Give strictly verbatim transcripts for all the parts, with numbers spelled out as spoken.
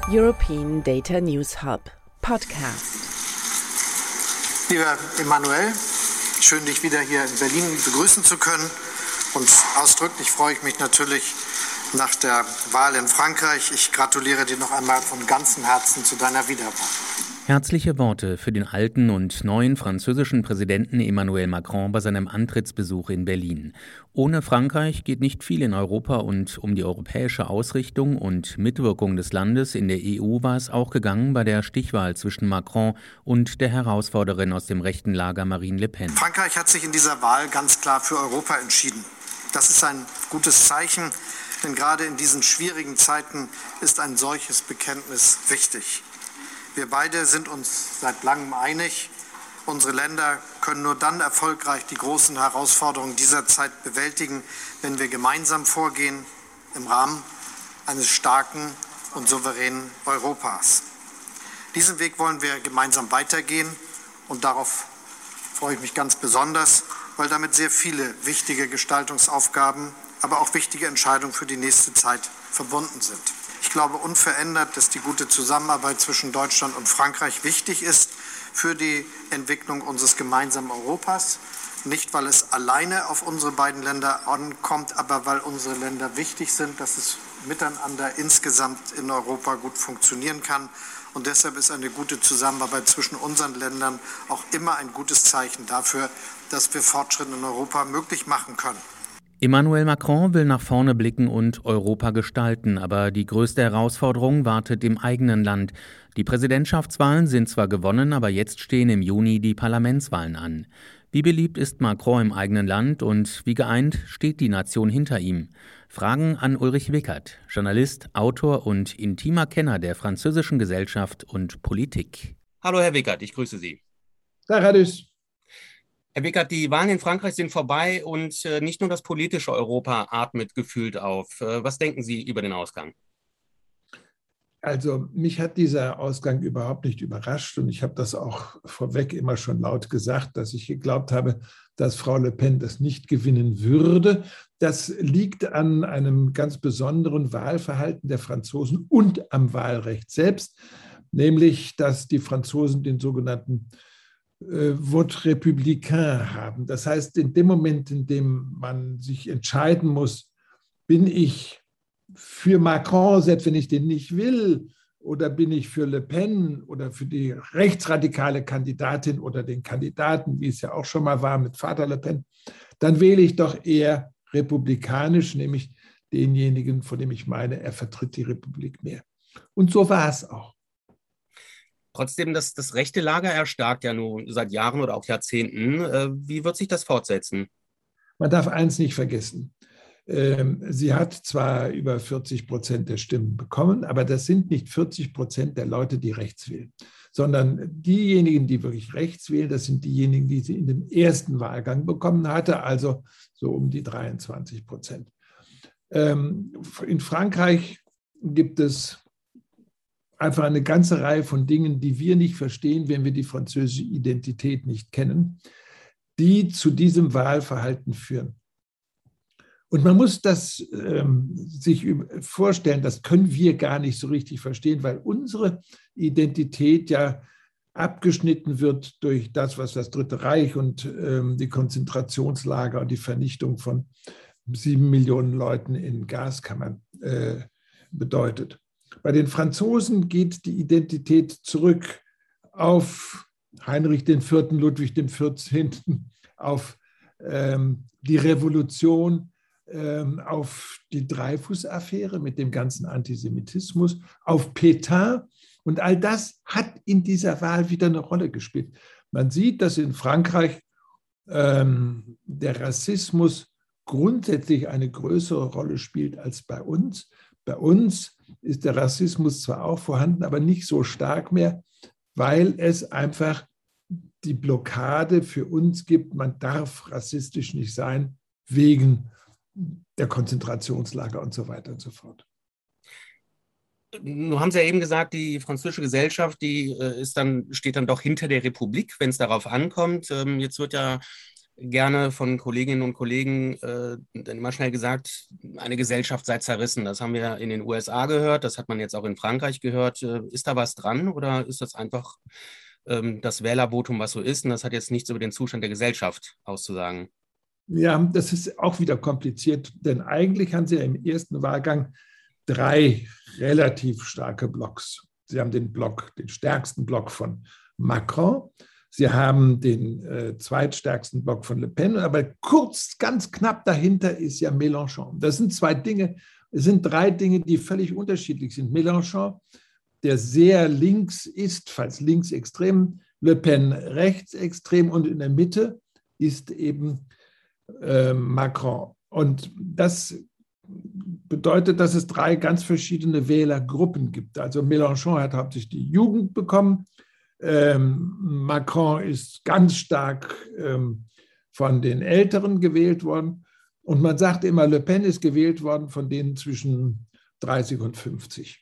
European Data News Hub Podcast. Lieber Emmanuel, schön, dich wieder hier in Berlin begrüßen zu können. Und ausdrücklich freue ich mich natürlich nach der Wahl in Frankreich. Ich gratuliere dir noch einmal von ganzem Herzen zu deiner Wiederwahl. Herzliche Worte für den alten und neuen französischen Präsidenten Emmanuel Macron bei seinem Antrittsbesuch in Berlin. Ohne Frankreich geht nicht viel in Europa und um die europäische Ausrichtung und Mitwirkung des Landes in der E U war es auch gegangen bei der Stichwahl zwischen Macron und der Herausforderin aus dem rechten Lager Marine Le Pen. Frankreich hat sich in dieser Wahl ganz klar für Europa entschieden. Das ist ein gutes Zeichen, denn gerade in diesen schwierigen Zeiten ist ein solches Bekenntnis wichtig. Wir beide sind uns seit langem einig, unsere Länder können nur dann erfolgreich die großen Herausforderungen dieser Zeit bewältigen, wenn wir gemeinsam vorgehen im Rahmen eines starken und souveränen Europas. Diesen Weg wollen wir gemeinsam weitergehen und darauf freue ich mich ganz besonders, weil damit sehr viele wichtige Gestaltungsaufgaben, aber auch wichtige Entscheidungen für die nächste Zeit verbunden sind. Ich glaube unverändert, dass die gute Zusammenarbeit zwischen Deutschland und Frankreich wichtig ist für die Entwicklung unseres gemeinsamen Europas. Nicht, weil es alleine auf unsere beiden Länder ankommt, aber weil unsere Länder wichtig sind, dass es miteinander insgesamt in Europa gut funktionieren kann. Und deshalb ist eine gute Zusammenarbeit zwischen unseren Ländern auch immer ein gutes Zeichen dafür, dass wir Fortschritte in Europa möglich machen können. Emmanuel Macron will nach vorne blicken und Europa gestalten, aber die größte Herausforderung wartet im eigenen Land. Die Präsidentschaftswahlen sind zwar gewonnen, aber jetzt stehen im Juni die Parlamentswahlen an. Wie beliebt ist Macron im eigenen Land und wie geeint steht die Nation hinter ihm? Fragen an Ulrich Wickert, Journalist, Autor und intimer Kenner der französischen Gesellschaft und Politik. Hallo Herr Wickert, ich grüße Sie. Tag, Herr Düss. Herr Wickert, die Wahlen in Frankreich sind vorbei und äh, nicht nur das politische Europa atmet gefühlt auf. Äh, was denken Sie über den Ausgang? Also mich hat dieser Ausgang überhaupt nicht überrascht und ich habe das auch vorweg immer schon laut gesagt, dass ich geglaubt habe, dass Frau Le Pen das nicht gewinnen würde. Das liegt an einem ganz besonderen Wahlverhalten der Franzosen und am Wahlrecht selbst, nämlich dass die Franzosen den sogenannten Vote républicain haben. Das heißt, in dem Moment, in dem man sich entscheiden muss, bin ich für Macron, selbst wenn ich den nicht will, oder bin ich für Le Pen oder für die rechtsradikale Kandidatin oder den Kandidaten, wie es ja auch schon mal war mit Vater Le Pen, dann wähle ich doch eher republikanisch, nämlich denjenigen, von dem ich meine, er vertritt die Republik mehr. Und so war es auch. Trotzdem, das, das rechte Lager erstarkt ja nun seit Jahren oder auch Jahrzehnten. Wie wird sich das fortsetzen? Man darf eins nicht vergessen. Sie hat zwar über vierzig Prozent der Stimmen bekommen, aber das sind nicht vierzig Prozent der Leute, die rechts wählen, sondern diejenigen, die wirklich rechts wählen, das sind diejenigen, die sie in dem ersten Wahlgang bekommen hatte, also so um die dreiundzwanzig Prozent. In Frankreich gibt es einfach eine ganze Reihe von Dingen, die wir nicht verstehen, wenn wir die französische Identität nicht kennen, die zu diesem Wahlverhalten führen. Und man muss das ähm, sich vorstellen, das können wir gar nicht so richtig verstehen, weil unsere Identität ja abgeschnitten wird durch das, was das Dritte Reich und ähm, die Konzentrationslager und die Vernichtung von sieben Millionen Leuten in Gaskammern äh, bedeutet. Bei den Franzosen geht die Identität zurück auf Heinrich der Vierte, Ludwig der Vierzehnte, auf ähm, die Revolution, ähm, auf die Dreyfus-Affäre mit dem ganzen Antisemitismus, auf Pétain. Und all das hat in dieser Wahl wieder eine Rolle gespielt. Man sieht, dass in Frankreich ähm, der Rassismus grundsätzlich eine größere Rolle spielt als bei uns. Bei uns ist der Rassismus zwar auch vorhanden, aber nicht so stark mehr, weil es einfach die Blockade für uns gibt, man darf rassistisch nicht sein, wegen der Konzentrationslager und so weiter und so fort. Nun haben Sie ja eben gesagt, die französische Gesellschaft, die ist dann, steht dann doch hinter der Republik, wenn es darauf ankommt. Jetzt wird ja gerne von Kolleginnen und Kollegen äh, dann immer schnell gesagt, eine Gesellschaft sei zerrissen. Das haben wir in den U S A gehört, das hat man jetzt auch in Frankreich gehört. Äh, ist da was dran oder ist das einfach ähm, das Wählervotum, was so ist? Und das hat jetzt nichts über den Zustand der Gesellschaft auszusagen. Ja, das ist auch wieder kompliziert, denn eigentlich haben Sie ja im ersten Wahlgang drei relativ starke Blocks. Sie haben den Block, den stärksten Block von Macron, Sie haben den äh, zweitstärksten Block von Le Pen, aber kurz, ganz knapp dahinter ist ja Mélenchon. Das sind zwei Dinge, es sind drei Dinge, die völlig unterschiedlich sind. Mélenchon, der sehr links ist, falls linksextrem, Le Pen rechtsextrem und in der Mitte ist eben äh, Macron. Und das bedeutet, dass es drei ganz verschiedene Wählergruppen gibt. Also Mélenchon hat hauptsächlich die Jugend bekommen, ähm, Macron ist ganz stark ähm, von den Älteren gewählt worden und man sagt immer, Le Pen ist gewählt worden von denen zwischen dreißig und fünfzig.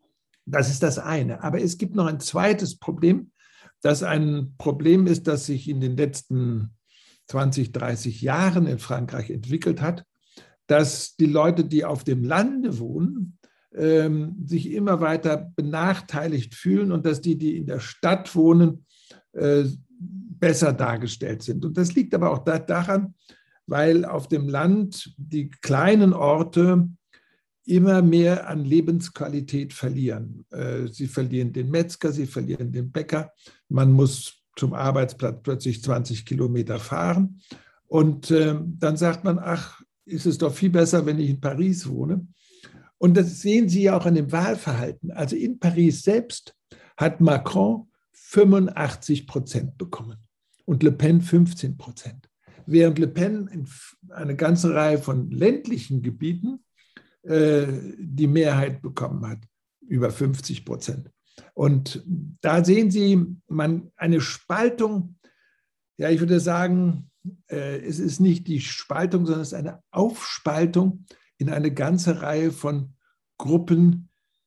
Das ist das eine. Aber es gibt noch ein zweites Problem, das ein Problem ist, das sich in den letzten zwanzig, dreißig Jahren in Frankreich entwickelt hat, dass die Leute, die auf dem Lande wohnen, ähm, sich immer weiter benachteiligt fühlen und dass die, die in der Stadt wohnen, äh, besser dargestellt sind. Und das liegt aber auch da, daran, weil auf dem Land die kleinen Orte immer mehr an Lebensqualität verlieren. Äh, sie verlieren den Metzger, sie verlieren den Bäcker. Man muss zum Arbeitsplatz plötzlich zwanzig Kilometer fahren. Und äh, dann sagt man, ach, ist es doch viel besser, wenn ich in Paris wohne. Und das sehen Sie ja auch an dem Wahlverhalten. Also in Paris selbst hat Macron fünfundachtzig Prozent bekommen und Le Pen fünfzehn Prozent. Während Le Pen in eine ganze Reihe von ländlichen Gebieten äh, die Mehrheit bekommen hat, über fünfzig Prozent. Und da sehen Sie man eine Spaltung, ja, ich würde sagen, äh, es ist nicht die Spaltung, sondern es ist eine Aufspaltung in eine ganze Reihe von Gruppen,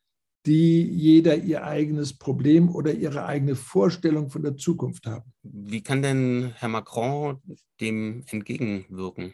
die jeder ihr eigenes Problem oder ihre eigene Vorstellung von der Zukunft haben. Wie kann denn Herr Macron dem entgegenwirken?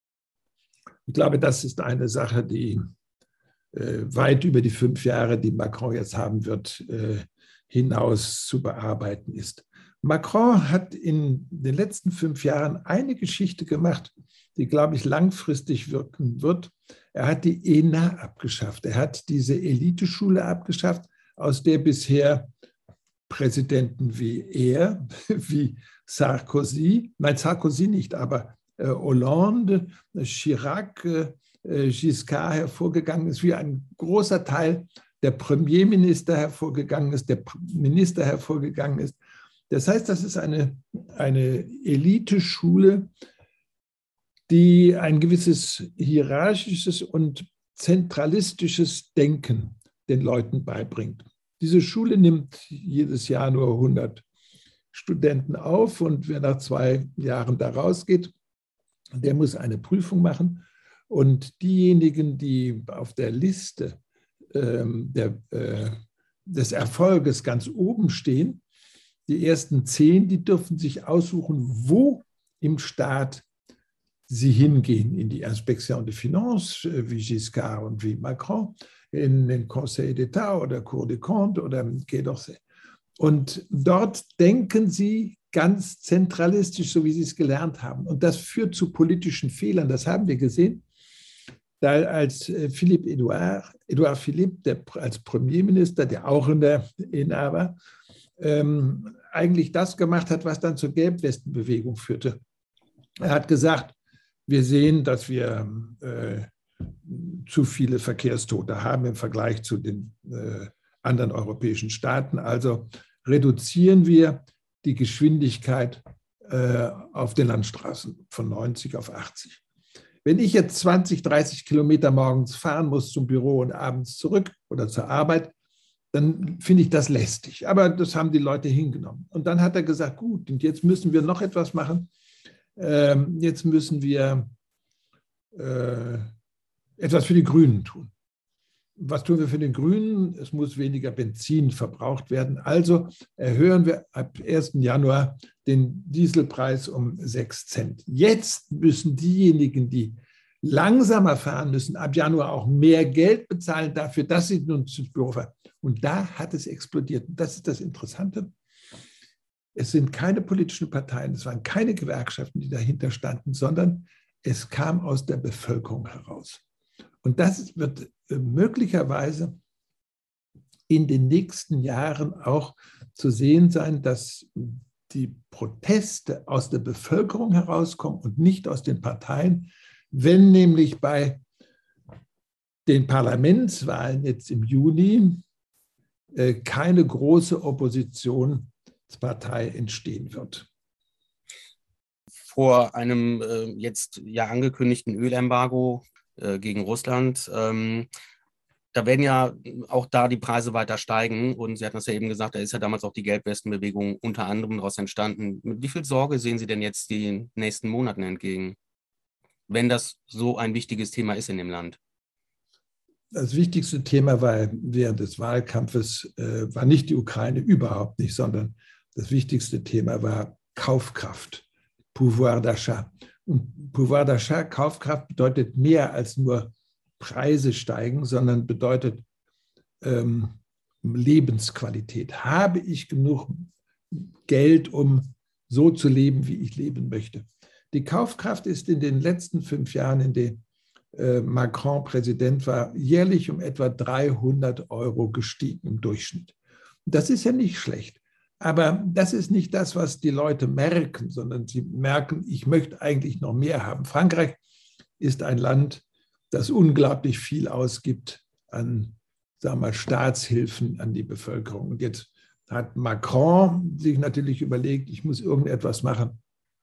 Ich glaube, das ist eine Sache, die äh, weit über die fünf Jahre, die Macron jetzt haben wird, äh, hinaus zu bearbeiten ist. Macron hat in den letzten fünf Jahren eine Geschichte gemacht, die, glaube ich, langfristig wirken wird. Er hat die E N A abgeschafft. Er hat diese Eliteschule abgeschafft, aus der bisher Präsidenten wie er, wie Sarkozy, nein, Sarkozy nicht, aber äh, Hollande, Chirac, äh, Giscard hervorgegangen ist, wie ein großer Teil der Premierminister hervorgegangen ist, der Minister hervorgegangen ist. Das heißt, das ist eine, eine Eliteschule, die ein gewisses hierarchisches und zentralistisches Denken den Leuten beibringt. Diese Schule nimmt jedes Jahr nur hundert Studenten auf und wer nach zwei Jahren da rausgeht, der muss eine Prüfung machen. Und diejenigen, die auf der Liste ähm, der, äh, des Erfolges ganz oben stehen, die ersten zehn, die dürfen sich aussuchen, wo im Staat sie hingehen, in die Inspection des Finances, wie Giscard und wie Macron, in den Conseil d'État oder Cour des Comptes oder Quai d'Orsay. Und dort denken sie ganz zentralistisch, so wie sie es gelernt haben. Und das führt zu politischen Fehlern, das haben wir gesehen. Da als Philippe Edouard, Edouard Philippe, der als Premierminister, der auch in der E N A war, ähm, eigentlich das gemacht hat, was dann zur Gelbwestenbewegung führte. Er hat gesagt, wir sehen, dass wir äh, zu viele Verkehrstote haben im Vergleich zu den äh, anderen europäischen Staaten. Also reduzieren wir die Geschwindigkeit äh, auf den Landstraßen von neunzig auf achtzig. Wenn ich jetzt zwanzig, dreißig Kilometer morgens fahren muss zum Büro und abends zurück oder zur Arbeit, dann finde ich das lästig. Aber das haben die Leute hingenommen. Und dann hat er gesagt, gut, und jetzt müssen wir noch etwas machen. Ähm, jetzt müssen wir äh, etwas für die Grünen tun. was tun wir für den Grünen? Es muss weniger Benzin verbraucht werden. Also erhöhen wir ab ersten Januar den Dieselpreis um sechs Cent. Jetzt müssen diejenigen, die langsamer fahren müssen, ab Januar auch mehr Geld bezahlen dafür, dass sie nun ins Büro fahren. Und da hat es explodiert. Das ist das Interessante. Es sind keine politischen Parteien, es waren keine Gewerkschaften, die dahinter standen, sondern es kam aus der Bevölkerung heraus. Und das wird möglicherweise in den nächsten Jahren auch zu sehen sein, dass die Proteste aus der Bevölkerung herauskommen und nicht aus den Parteien, wenn nämlich bei den Parlamentswahlen jetzt im Juni keine große Oppositionspartei entstehen wird. Vor einem äh, jetzt ja angekündigten Ölembargo äh, gegen Russland, ähm, da werden ja auch da die Preise weiter steigen. Und Sie hatten das ja eben gesagt, da ist ja damals auch die Gelbwestenbewegung unter anderem daraus entstanden. Mit wie viel Sorge sehen Sie denn jetzt den nächsten Monaten entgegen, wenn das so ein wichtiges Thema ist in dem Land? Das wichtigste Thema war während des Wahlkampfes, äh, war nicht die Ukraine, überhaupt nicht, sondern das wichtigste Thema war Kaufkraft, Pouvoir d'achat. Und Pouvoir d'achat, Kaufkraft, bedeutet mehr als nur Preise steigen, sondern bedeutet ähm, Lebensqualität. Habe ich genug Geld, um so zu leben, wie ich leben möchte? Die Kaufkraft ist in den letzten fünf Jahren, in denen Macron Präsident war, jährlich um etwa dreihundert Euro gestiegen im Durchschnitt. Das ist ja nicht schlecht, aber das ist nicht das, was die Leute merken, sondern sie merken, ich möchte eigentlich noch mehr haben. Frankreich ist ein Land, das unglaublich viel ausgibt an, sagen wir mal, Staatshilfen an die Bevölkerung. Und jetzt hat Macron sich natürlich überlegt, ich muss irgendetwas machen,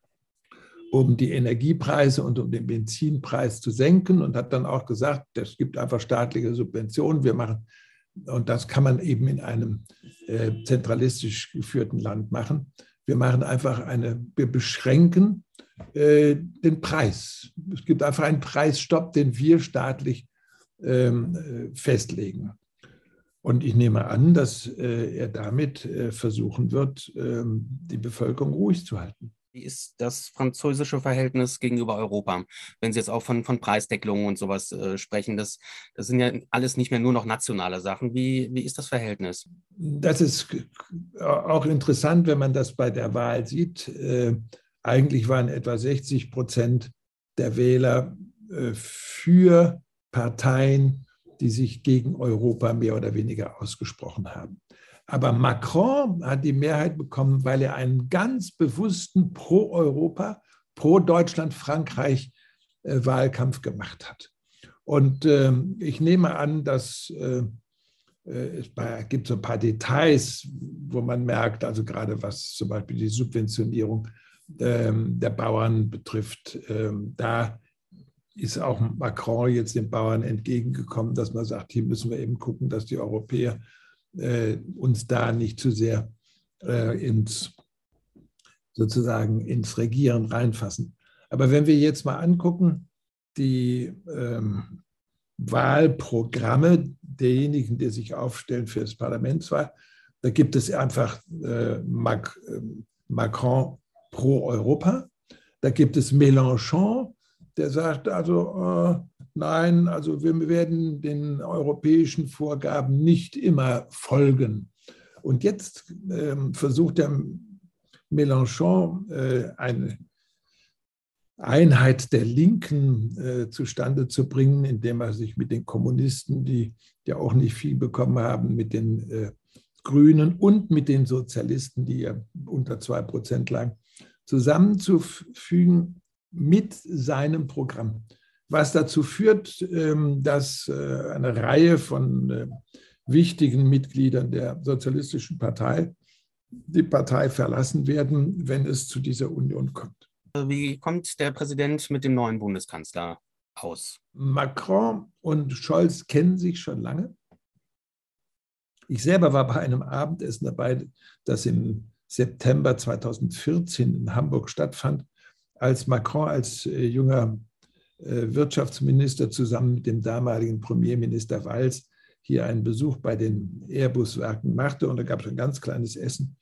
um die Energiepreise und um den Benzinpreis zu senken, und hat dann auch gesagt, es gibt einfach staatliche Subventionen, wir machen, und das kann man eben in einem äh, zentralistisch geführten Land machen. Wir machen einfach eine, wir beschränken äh, den Preis. Es gibt einfach einen Preisstopp, den wir staatlich ähm, festlegen. Und ich nehme an, dass äh, er damit äh, versuchen wird, äh, die Bevölkerung ruhig zu halten. Wie ist das französische Verhältnis gegenüber Europa? Wenn Sie jetzt auch von, von Preisdeckelungen und sowas äh, sprechen, das, das sind ja alles nicht mehr nur noch nationale Sachen. Wie, wie ist das Verhältnis? Das ist auch interessant, wenn man das bei der Wahl sieht. Äh, eigentlich waren etwa sechzig Prozent der Wähler äh, für Parteien, die sich gegen Europa mehr oder weniger ausgesprochen haben. Aber Macron hat die Mehrheit bekommen, weil er einen ganz bewussten Pro-Europa, Pro-Deutschland-Frankreich-Wahlkampf gemacht hat. Und äh, ich nehme an, dass äh, es gibt so ein paar Details, wo man merkt, also gerade was zum Beispiel die Subventionierung äh, der Bauern betrifft, äh, da ist auch Macron jetzt den Bauern entgegengekommen, dass man sagt, hier müssen wir eben gucken, dass die Europäer Äh, uns da nicht zu sehr äh, ins, sozusagen ins Regieren reinfassen. Aber wenn wir jetzt mal angucken, die ähm, Wahlprogramme derjenigen, die sich aufstellen für das Parlamentswahl, da gibt es einfach äh, Mac, äh, Macron pro Europa, da gibt es Mélenchon, der sagt also, äh, nein, also wir werden den europäischen Vorgaben nicht immer folgen. Und jetzt äh, versucht der Mélenchon äh, eine Einheit der Linken äh, zustande zu bringen, indem er sich mit den Kommunisten, die ja auch nicht viel bekommen haben, mit den äh, Grünen und mit den Sozialisten, die ja unter zwei Prozent lagen, zusammenzufügen mit seinem Programm. Was dazu führt, dass eine Reihe von wichtigen Mitgliedern der Sozialistischen Partei die Partei verlassen werden, wenn es zu dieser Union kommt. Wie kommt der Präsident mit dem neuen Bundeskanzler aus? Macron und Scholz kennen sich schon lange. Ich selber war bei einem Abendessen dabei, das im September zweitausendvierzehn in Hamburg stattfand, als Macron als junger Wirtschaftsminister zusammen mit dem damaligen Premierminister Valls hier einen Besuch bei den Airbus-Werken machte und da gab es ein ganz kleines Essen.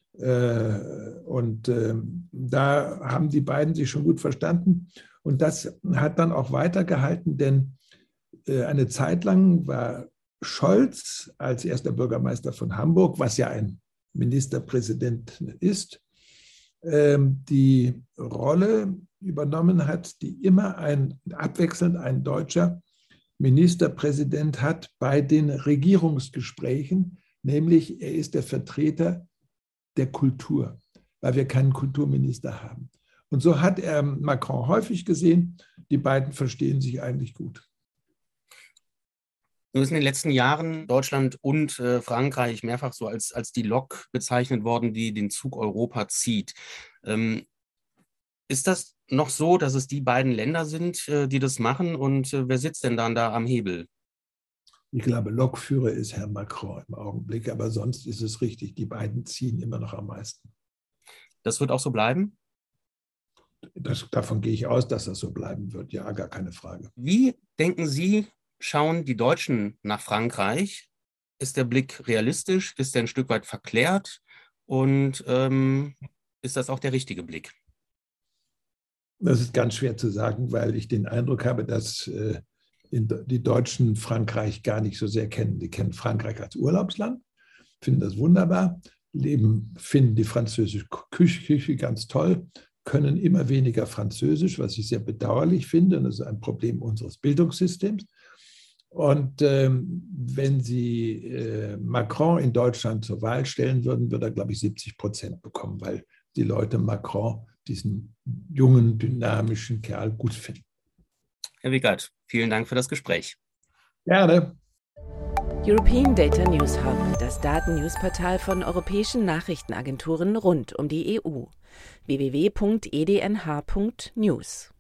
Und da haben die beiden sich schon gut verstanden. Und das hat dann auch weitergehalten, denn eine Zeit lang war Scholz als erster Bürgermeister von Hamburg, was ja ein Ministerpräsident ist, die Rolle übernommen hat, die immer ein, abwechselnd ein deutscher Ministerpräsident hat bei den Regierungsgesprächen, nämlich er ist der Vertreter der Kultur, weil wir keinen Kulturminister haben. Und so hat er Macron häufig gesehen, die beiden verstehen sich eigentlich gut. Nun ist in den letzten Jahren Deutschland und äh, Frankreich mehrfach so als, als die Lok bezeichnet worden, die den Zug Europa zieht. Ähm, ist das noch so, dass es die beiden Länder sind, äh, die das machen? Und äh, wer sitzt denn dann da am Hebel? Ich glaube, Lokführer ist Herr Macron im Augenblick, aber sonst ist es richtig, die beiden ziehen immer noch am meisten. Das wird auch so bleiben? Das, davon gehe ich aus, dass das so bleiben wird, ja, gar keine Frage. Wie denken Sie, schauen die Deutschen nach Frankreich? Ist der Blick realistisch? Ist der ein Stück weit verklärt? Und ähm, ist das auch der richtige Blick? Das ist ganz schwer zu sagen, weil ich den Eindruck habe, dass äh, die Deutschen Frankreich gar nicht so sehr kennen. Die kennen Frankreich als Urlaubsland, finden das wunderbar, leben, finden die französische Küche ganz toll, können immer weniger Französisch, was ich sehr bedauerlich finde. Und das ist ein Problem unseres Bildungssystems. Und ähm, wenn Sie äh, Macron in Deutschland zur Wahl stellen würden, würde er, glaube ich, siebzig Prozent bekommen, weil die Leute Macron, diesen jungen, dynamischen Kerl, gut finden. Herr Wickert, vielen Dank für das Gespräch. Gerne. European Data News Hub, das Daten-News-Portal von europäischen Nachrichtenagenturen rund um die E U. w w w punkt e d n h punkt news